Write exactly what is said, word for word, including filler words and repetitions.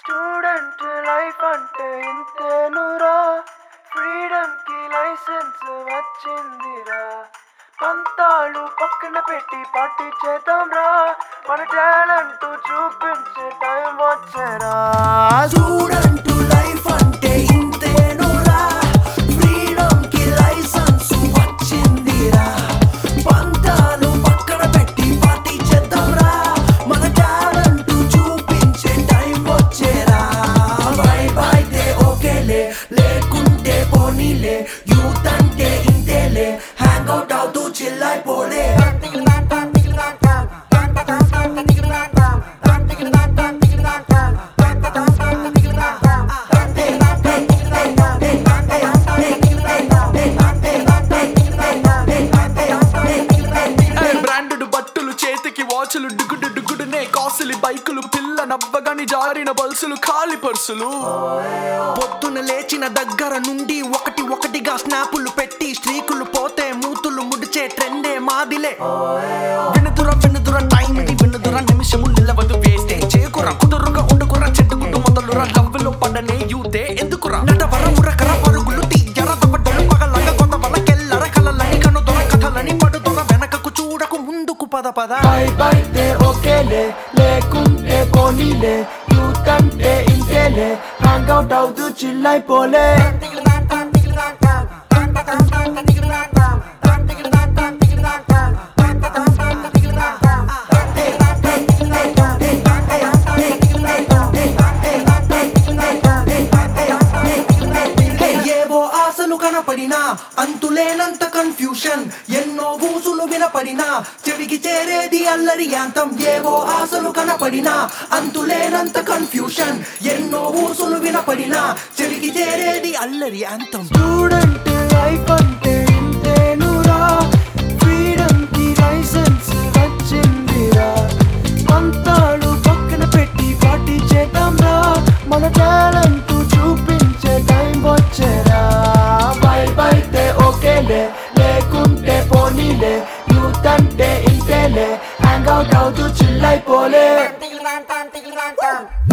Student life అంటే ఇంతేనురా, freedom కి licence వచ్చిందిరా. పంతాలు పక్కన పెట్టి పార్టీ చేద్దాం రా, మన టాలెంట్ చూపించే టైం వచ్చేరా. స్టూడెంట్ లైఫ్ అంటే ఇంతేనురా, ఫ్రీడమ్ కి లైసెన్స్ వచ్చిందిరా. పంతాలు పక్కన పెట్టి పార్టీ చేద్దాం రా, మన టాలెంట్ చూపించే టైం వచ్చేరా. వైబ్ అయితే ఓకేలే, లేకుంటే పోనీలే, యూత్ అంటే ఇంతేలే, హ్యాంగ్ అవుట్ అవుతూ చిల్ అయిపోలే. వాచులు డుగుడు డుగుడునే కాసులి బైకులు, పిల్ల నవ్వగాని జారిన బల్సులు, ఖాళీ పర్సులు. పొద్దున లేచిన దగ్గర నుండి ఒకటి ఒకటిగా స్నాపులు పెట్టి స్ట్రీకులు పోతే మూతులు ముడిచే ట్రెండే మాదిలే. వినుదుర వినుదుర టైం ఇది వినుదుర, నిమిషము నిలవదు వేస్తే చేకుర, కుదురుగా ఉండుకురా చెట్టుకుంటూ మొదలురా, లవ్వులో పడనే యూతే ఎందుకురా. నటవర ఉరకర పరుగులు తీయర తపడ్డలు పగలగా కొంత వలకెల్లర కలలని కనుదొర కథలని పడుదొర, వెనకకు చూడకు ముందుకు పద పద. అయితే ఓకేలే, లేకుంటే పోనీలే, యూత్ అంటే ఇంతేలే, హ్యాంగ్ అవుట్ అవుతూ చిల్ అయిపోలే. ఏవో ఆశలు కనపడినా అంతులేనంత కన్ఫ్యూషన్, ఎన్నో ఊసులు వినపడినా చెవికి చేరేది అల్లరి యాంతం. ఏవో ఆశలు కనపడినా అంతులేనంత కన్ఫ్యూషన్, ఎన్నో ఊసులు వినపడినా చెవికి చేరేది అల్లరి యాంతం. స్టూడెంట్ లైఫ్ అంటే ఇంతేనురా, ఫ్రీడమ్ కి లైసెన్స్ వచ్చిందిరా. పంతాలు పక్కన పెట్టి పార్టీ చేద్దాం రా, మన టాలెంట్ చూపించే టైం వచ్చేరా. వైబ్ అయితే ఓకేలే, లేకుంటే పోనీలే, యూత్ అంటే ఇంతేలే, హ్యాంగ్ అవుట్ అవుతూ చిల్ అయిపోలే.